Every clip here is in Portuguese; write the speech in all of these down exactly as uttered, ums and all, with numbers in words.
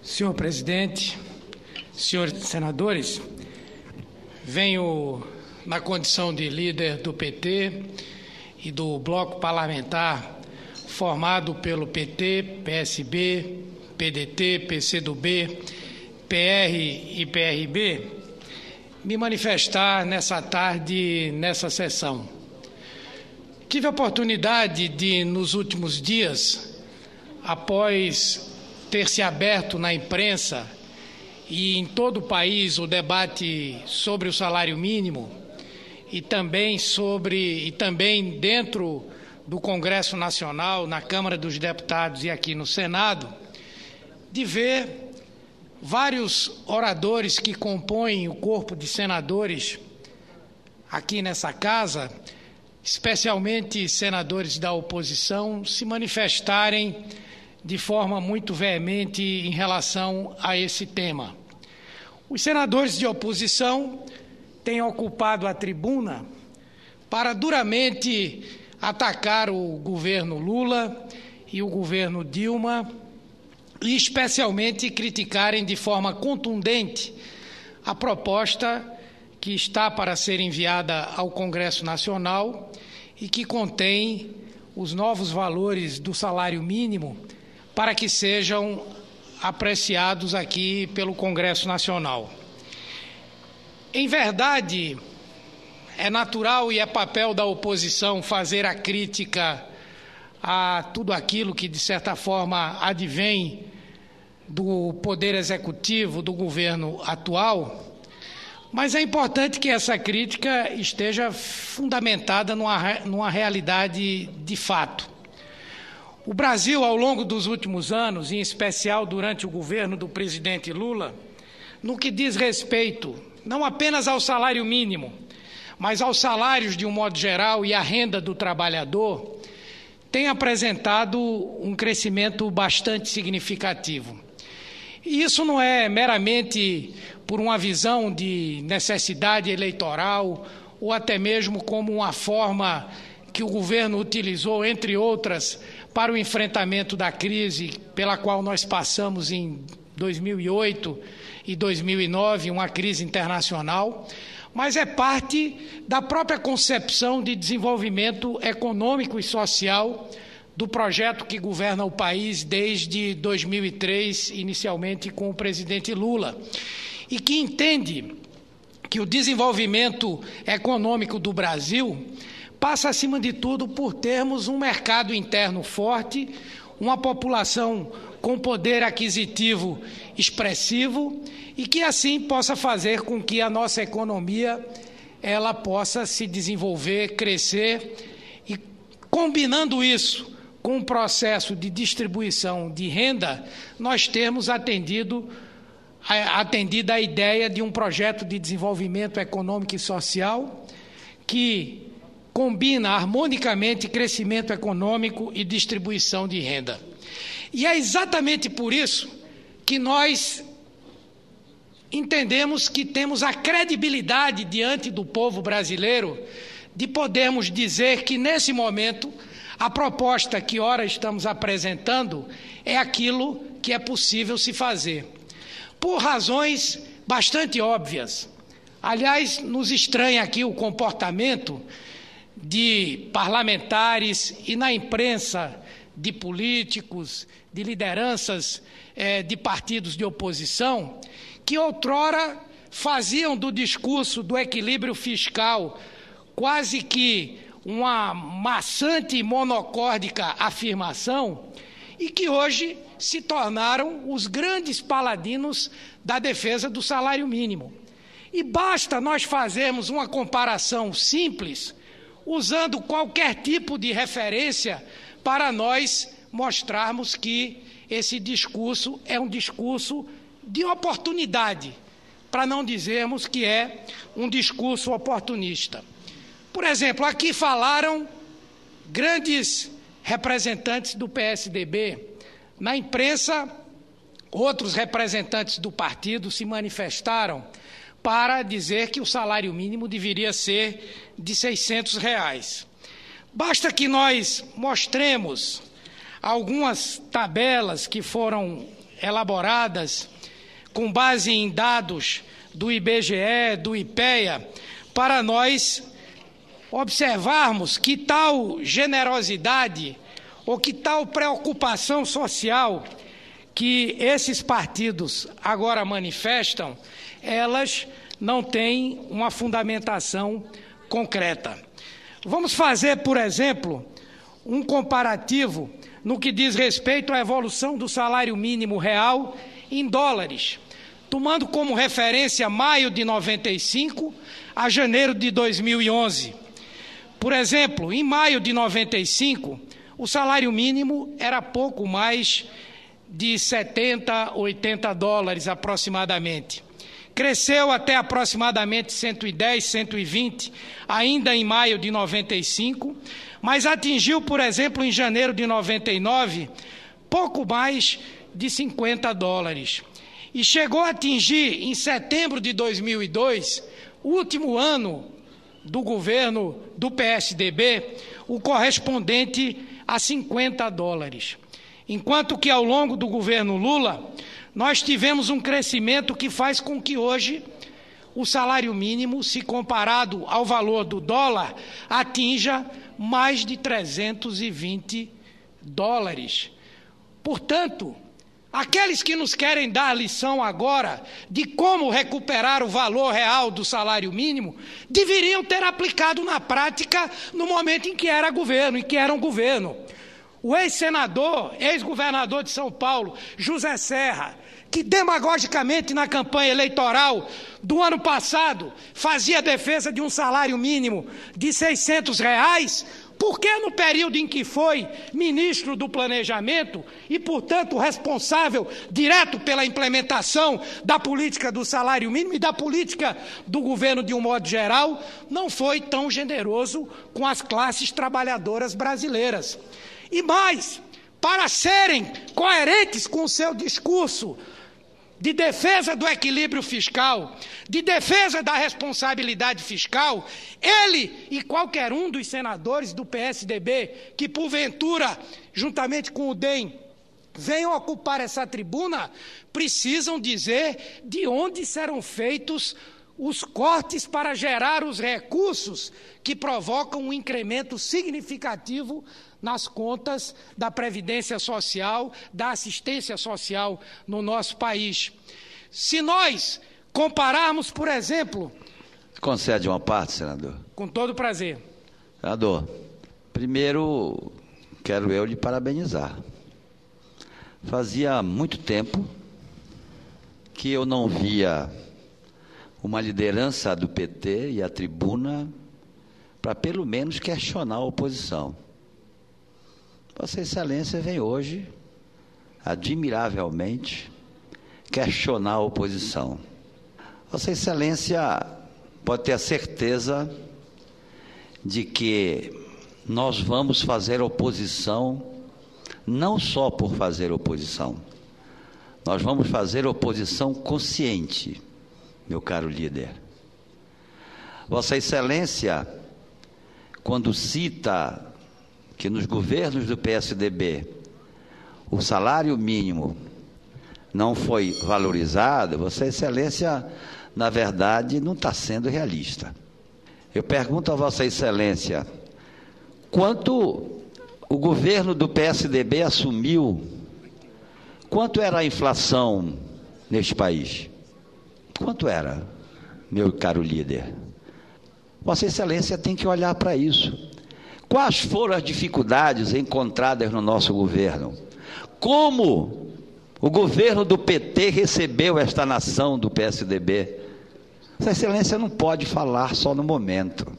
Senhor presidente, senhores senadores, venho na condição de líder do P T e do bloco parlamentar formado pelo P T, P S B, P D T, P C do B, P R e P R B, me manifestar nessa tarde, nessa sessão. Tive a oportunidade de, nos últimos dias, após ter se aberto na imprensa e em todo o país o debate sobre o salário mínimo e também sobre e também dentro do Congresso Nacional, na Câmara dos Deputados e aqui no Senado, de ver vários oradores que compõem o corpo de senadores aqui nessa casa, especialmente senadores da oposição, se manifestarem de forma muito veemente em relação a esse tema. Os senadores de oposição têm ocupado a tribuna para duramente atacar o governo Lula e o governo Dilma e especialmente criticarem de forma contundente a proposta que está para ser enviada ao Congresso Nacional e que contém os novos valores do salário mínimo para que sejam apreciados aqui pelo Congresso Nacional. Em verdade, é natural e é papel da oposição fazer a crítica a tudo aquilo que, de certa forma, advém do Poder Executivo, do governo atual, mas é importante que essa crítica esteja fundamentada numa, numa realidade de fato. O Brasil, ao longo dos últimos anos, em especial durante o governo do presidente Lula, no que diz respeito não apenas ao salário mínimo, mas aos salários de um modo geral e à renda do trabalhador, tem apresentado um crescimento bastante significativo. E isso não é meramente por uma visão de necessidade eleitoral ou até mesmo como uma forma que o governo utilizou, entre outras, para o enfrentamento da crise pela qual nós passamos em dois mil e oito e dois mil e nove, uma crise internacional, mas é parte da própria concepção de desenvolvimento econômico e social do projeto que governa o país desde dois mil e três, inicialmente com o presidente Lula, e que entende que o desenvolvimento econômico do Brasil passa, acima de tudo, por termos um mercado interno forte, uma população com poder aquisitivo expressivo e que, assim, possa fazer com que a nossa economia ela possa se desenvolver, crescer e, combinando isso com um processo de distribuição de renda, nós temos atendido, atendido a ideia de um projeto de desenvolvimento econômico e social que combina harmonicamente crescimento econômico e distribuição de renda. E é exatamente por isso que nós entendemos que temos a credibilidade diante do povo brasileiro de podermos dizer que, nesse momento, a proposta que ora estamos apresentando é aquilo que é possível se fazer, por razões bastante óbvias. Aliás, nos estranha aqui o comportamento de parlamentares e na imprensa de políticos, de lideranças eh, de partidos de oposição, que outrora faziam do discurso do equilíbrio fiscal quase que uma maçante e monocórdica afirmação e que hoje se tornaram os grandes paladinos da defesa do salário mínimo. E basta nós fazermos uma comparação simples, usando qualquer tipo de referência para nós mostrarmos que esse discurso é um discurso de oportunidade, para não dizermos que é um discurso oportunista. Por exemplo, aqui falaram grandes representantes do P S D B. Na imprensa, outros representantes do partido se manifestaram para dizer que o salário mínimo deveria ser de seiscentos reais. Basta que nós mostremos algumas tabelas que foram elaboradas com base em dados do I B G E, do IPEA, para nós observarmos que tal generosidade ou que tal preocupação social que esses partidos agora manifestam, elas não têm uma fundamentação concreta. Vamos fazer, por exemplo, um comparativo no que diz respeito à evolução do salário mínimo real em dólares, tomando como referência maio de noventa e cinco a janeiro de dois mil e onze. Por exemplo, em maio de noventa e cinco, o salário mínimo era pouco mais de setenta, oitenta dólares aproximadamente. Cresceu até aproximadamente cento e dez, cento e vinte, ainda em maio de noventa e cinco, mas atingiu, por exemplo, em janeiro de noventa e nove, pouco mais de cinquenta dólares. E chegou a atingir, em setembro de dois mil e dois, último ano do governo do P S D B, o correspondente a cinquenta dólares. Enquanto que, ao longo do governo Lula, nós tivemos um crescimento que faz com que hoje o salário mínimo, se comparado ao valor do dólar, atinja mais de trezentos e vinte dólares. Portanto, aqueles que nos querem dar lição agora de como recuperar o valor real do salário mínimo, deveriam ter aplicado na prática no momento em que era governo, em que eram governo. O ex-senador, ex-governador de São Paulo, José Serra, que demagogicamente na campanha eleitoral do ano passado fazia defesa de um salário mínimo de seiscentos reais, por que no período em que foi ministro do Planejamento e, portanto, responsável direto pela implementação da política do salário mínimo e da política do governo de um modo geral, não foi tão generoso com as classes trabalhadoras brasileiras? E mais, para serem coerentes com o seu discurso de defesa do equilíbrio fiscal, de defesa da responsabilidade fiscal, ele e qualquer um dos senadores do P S D B que, porventura, juntamente com o D E M, venham ocupar essa tribuna, precisam dizer de onde serão feitos os cortes para gerar os recursos que provocam um incremento significativo nas contas da Previdência Social, da assistência social no nosso país. Se nós compararmos, por exemplo... Concede uma parte, senador? Com todo prazer. Senador, primeiro quero eu lhe parabenizar. Fazia muito tempo que eu não via uma liderança do P T e a tribuna para pelo menos questionar a oposição. Vossa Excelência vem hoje, admiravelmente, questionar a oposição. Vossa Excelência pode ter a certeza de que nós vamos fazer oposição, não só por fazer oposição, nós vamos fazer oposição consciente, meu caro líder. Vossa Excelência, quando cita que nos governos do P S D B o salário mínimo não foi valorizado, Vossa Excelência, na verdade, não está sendo realista. Eu pergunto a Vossa Excelência, quanto o governo do P S D B assumiu, quanto era a inflação neste país? Quanto era, meu caro líder? Vossa Excelência tem que olhar para isso. Quais foram as dificuldades encontradas no nosso governo? Como o governo do P T recebeu esta nação do P S D B? Vossa Excelência não pode falar só no momento.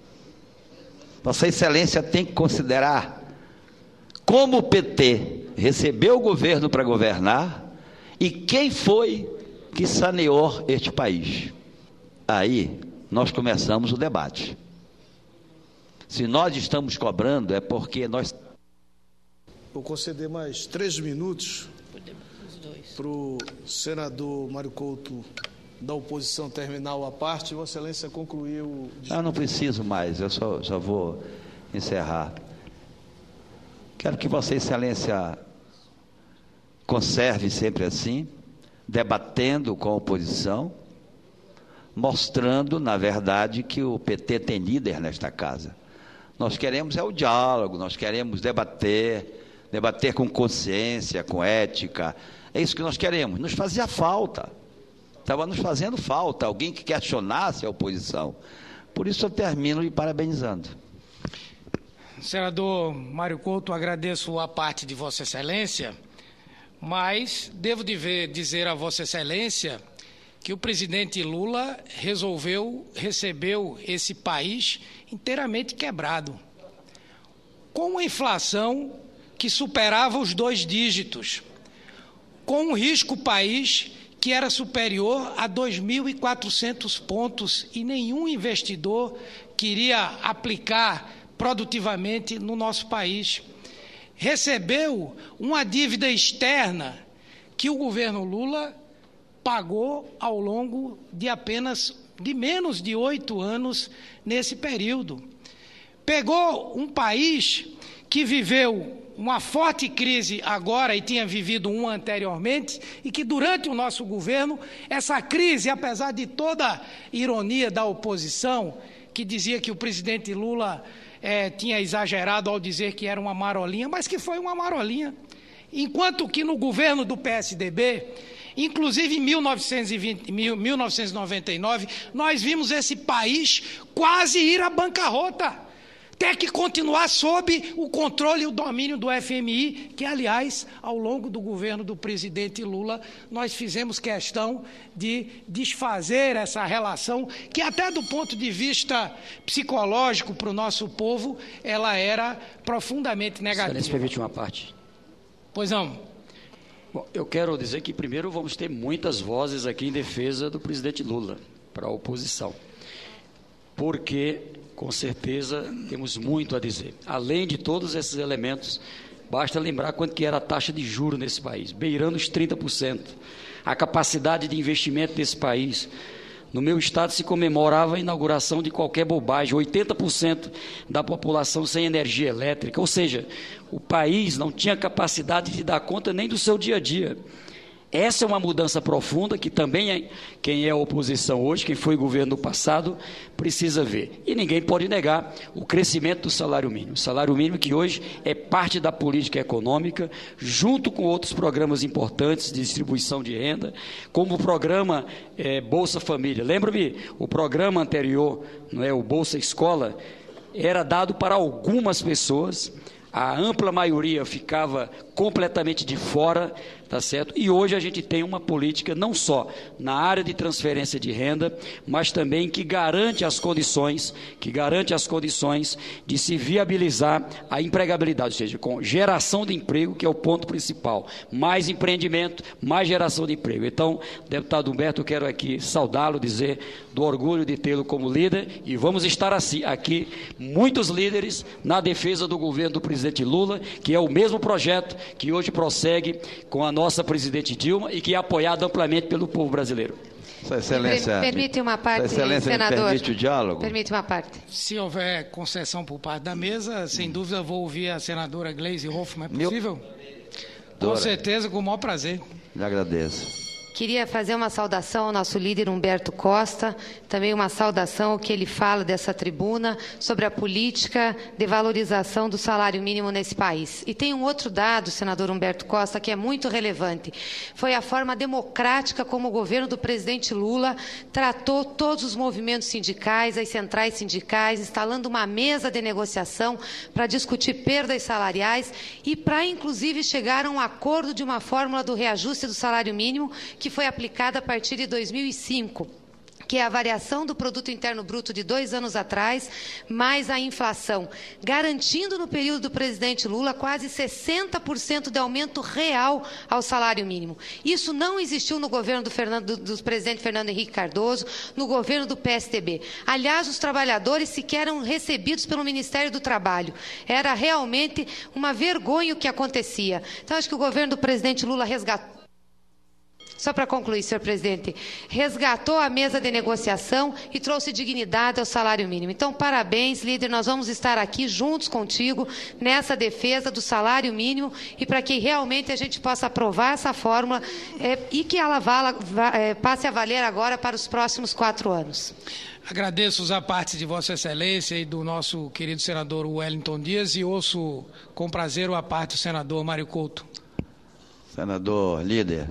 Vossa Excelência tem que considerar como o P T recebeu o governo para governar e quem foi que saneou este país. Aí nós começamos o debate. Se nós estamos cobrando, é porque nós... Vou conceder mais três minutos para o senador Mário Couto da oposição terminar a parte. Vossa Excelência concluiu... Não, não preciso mais, eu só, só vou encerrar. Quero que Vossa Excelência conserve sempre assim, debatendo com a oposição, mostrando, na verdade, que o P T tem líder nesta casa. Nós queremos é o diálogo, nós queremos debater, debater com consciência, com ética. É isso que nós queremos. Nos fazia falta, estava nos fazendo falta alguém que questionasse a oposição. Por isso eu termino lhe parabenizando. Senador Mário Couto, agradeço a parte de Vossa Excelência, mas devo dizer a Vossa Excelência que o presidente Lula resolveu, recebeu esse país inteiramente quebrado, com uma inflação que superava os dois dígitos, com um risco país que era superior a dois mil e quatrocentos pontos e nenhum investidor queria aplicar produtivamente no nosso país. Recebeu uma dívida externa que o governo Lula pagou ao longo de apenas de menos de oito anos nesse período. Pegou um país que viveu uma forte crise agora e tinha vivido uma anteriormente, e que durante o nosso governo, essa crise, apesar de toda a ironia da oposição, que dizia que o presidente Lula eh, tinha exagerado ao dizer que era uma marolinha, mas que foi uma marolinha. Enquanto que no governo do P S D B, inclusive em mil novecentos e vinte, mil novecentos e noventa e nove, nós vimos esse país quase ir à bancarrota, ter que continuar sob o controle e o domínio do F M I, que, aliás, ao longo do governo do presidente Lula, nós fizemos questão de desfazer essa relação, que até do ponto de vista psicológico para o nosso povo, ela era profundamente negativa. Excelência, permite uma parte. Pois não. Bom, eu quero dizer que, primeiro, vamos ter muitas vozes aqui em defesa do presidente Lula, para a oposição, porque, com certeza, temos muito a dizer. Além de todos esses elementos, basta lembrar quanto que era a taxa de juros nesse país, beirando os trinta por cento. A capacidade de investimento desse país. No meu estado se comemorava a inauguração de qualquer bobagem, oitenta por cento da população sem energia elétrica, ou seja, o país não tinha capacidade de dar conta nem do seu dia a dia. Essa é uma mudança profunda que também é, quem é a oposição hoje, quem foi governo no passado, precisa ver. E ninguém pode negar o crescimento do salário mínimo. O salário mínimo que hoje é parte da política econômica, junto com outros programas importantes de distribuição de renda, como o programa é, Bolsa Família. Lembra-me, o programa anterior, não é, o Bolsa Escola, era dado para algumas pessoas, a ampla maioria ficava completamente de fora, tá certo? E hoje a gente tem uma política não só na área de transferência de renda, mas também que garante as condições, que garante as condições de se viabilizar a empregabilidade, ou seja, com geração de emprego, que é o ponto principal. Mais empreendimento, mais geração de emprego. Então, deputado Humberto, eu quero aqui saudá-lo, dizer do orgulho de tê-lo como líder, e vamos estar assim, aqui, muitos líderes na defesa do governo do presidente Lula, que é o mesmo projeto que hoje prossegue com a nossa presidente Dilma e que é apoiado amplamente pelo povo brasileiro. Sua Excelência, permite uma parte, Sua Excelência, senador. Permite o diálogo? Permite uma parte. Se houver concessão por parte da mesa, sem dúvida vou ouvir a senadora Gleisi Hoffmann. É possível? Meu... Com Dora. certeza, com o maior prazer. Lhe agradeço. Queria fazer uma saudação ao nosso líder Humberto Costa, também uma saudação ao que ele fala dessa tribuna sobre a política de valorização do salário mínimo nesse país. E tem um outro dado, senador Humberto Costa, que é muito relevante. Foi a forma democrática como o governo do presidente Lula tratou todos os movimentos sindicais, as centrais sindicais, instalando uma mesa de negociação para discutir perdas salariais e para, inclusive, chegar a um acordo de uma fórmula do reajuste do salário mínimo que foi aplicada a partir de dois mil e cinco, que é a variação do Produto Interno Bruto de dois anos atrás, mais a inflação, garantindo no período do presidente Lula quase sessenta por cento de aumento real ao salário mínimo. Isso não existiu no governo do, Fernando, do, do presidente Fernando Henrique Cardoso, no governo do P S D B. Aliás, os trabalhadores sequer eram recebidos pelo Ministério do Trabalho. Era realmente uma vergonha o que acontecia. Então, acho que o governo do presidente Lula resgatou Só para concluir, senhor presidente, resgatou a mesa de negociação e trouxe dignidade ao salário mínimo. Então, parabéns, líder, nós vamos estar aqui juntos contigo nessa defesa do salário mínimo e para que realmente a gente possa aprovar essa fórmula é, e que ela vala, va, é, passe a valer agora para os próximos quatro anos. Agradeço os apartes de Vossa Excelência e do nosso querido senador Wellington Dias e ouço com prazer o aparte do senador Mário Couto. Senador líder,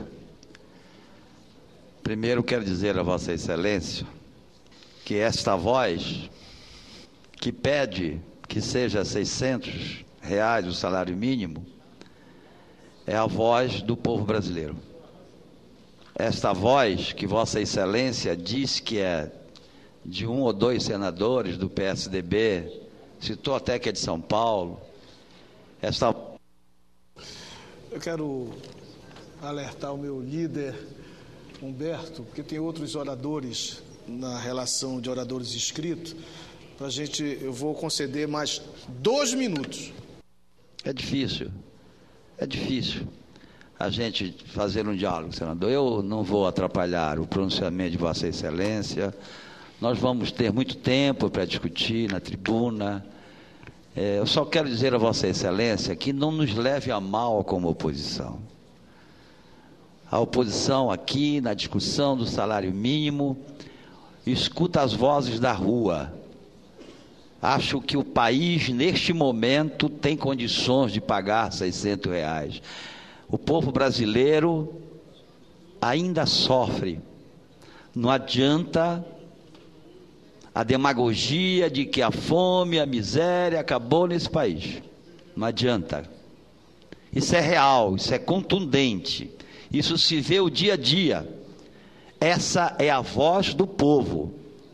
primeiro quero dizer a Vossa Excelência que esta voz que pede que seja seiscentos reais o salário mínimo é a voz do povo brasileiro. Esta voz que Vossa Excelência diz que é de um ou dois senadores do P S D B, citou até que é de São Paulo, esta... Eu quero alertar o meu líder Humberto, porque tem outros oradores na relação de oradores inscritos, para a gente, eu vou conceder mais dois minutos. É difícil, é difícil a gente fazer um diálogo, senador. Eu não vou atrapalhar o pronunciamento de Vossa Excelência, nós vamos ter muito tempo para discutir na tribuna. É, eu só quero dizer a Vossa Excelência que não nos leve a mal como oposição. A oposição aqui, na discussão do salário mínimo, escuta as vozes da rua. Acho que o país, neste momento, tem condições de pagar seiscentos reais. O povo brasileiro ainda sofre. Não adianta a demagogia de que a fome, a miséria acabou nesse país. Não adianta. Isso é real, isso é contundente. Isso se vê o dia a dia. Essa é a voz do povo.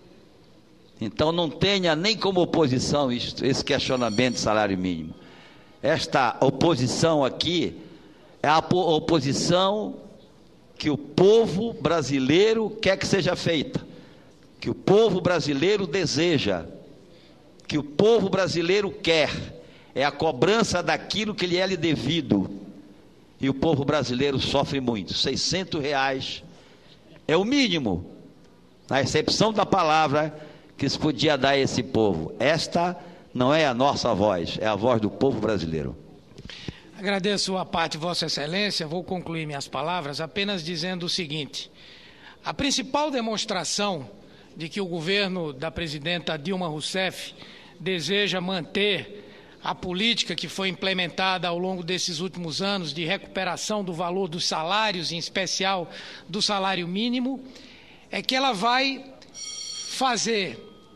Então não tenha nem como oposição isso, esse questionamento de salário mínimo. Esta oposição aqui é a oposição que o povo brasileiro quer que seja feita, que o povo brasileiro deseja, que o povo brasileiro quer. É a cobrança daquilo que lhe é devido. E o povo brasileiro sofre muito. seiscentos reais é o mínimo, na excepção da palavra, que se podia dar a esse povo. Esta não é a nossa voz, é a voz do povo brasileiro. Agradeço a parte de Vossa Excelência. Vou concluir minhas palavras apenas dizendo o seguinte: a principal demonstração de que o governo da presidenta Dilma Rousseff deseja manter a política que foi implementada ao longo desses últimos anos de recuperação do valor dos salários, em especial do salário mínimo, é que ela vai fazer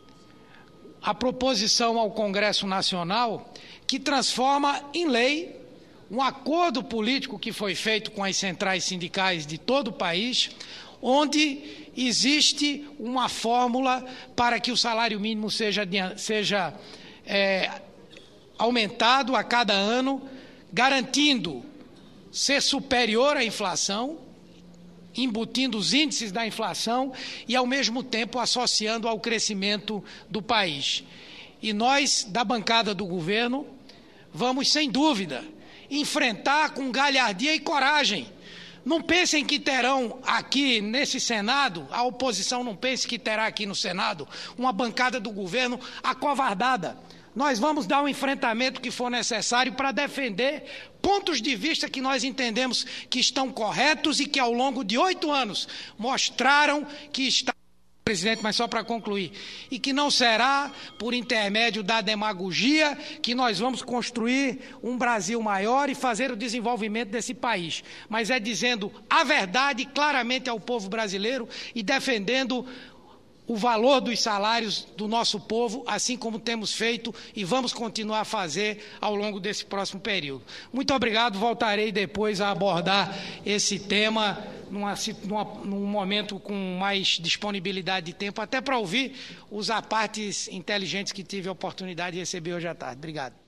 a proposição ao Congresso Nacional que transforma em lei um acordo político que foi feito com as centrais sindicais de todo o país, onde existe uma fórmula para que o salário mínimo seja, seja é, aumentado a cada ano, garantindo ser superior à inflação, embutindo os índices da inflação e, ao mesmo tempo, associando ao crescimento do país. E nós, da bancada do governo, vamos, sem dúvida, enfrentar com galhardia e coragem. Não pensem que terão aqui nesse Senado, a oposição não pense que terá aqui no Senado, uma bancada do governo acovardada. Nós vamos dar o enfrentamento que for necessário para defender pontos de vista que nós entendemos que estão corretos e que ao longo de oito anos mostraram que está... Presidente, mas só para concluir, e que não será por intermédio da demagogia que nós vamos construir um Brasil maior e fazer o desenvolvimento desse país, mas é dizendo a verdade claramente ao povo brasileiro e defendendo o valor dos salários do nosso povo, assim como temos feito e vamos continuar a fazer ao longo desse próximo período. Muito obrigado, voltarei depois a abordar esse tema numa, numa, num momento com mais disponibilidade de tempo, até para ouvir os apartes inteligentes que tive a oportunidade de receber hoje à tarde. Obrigado.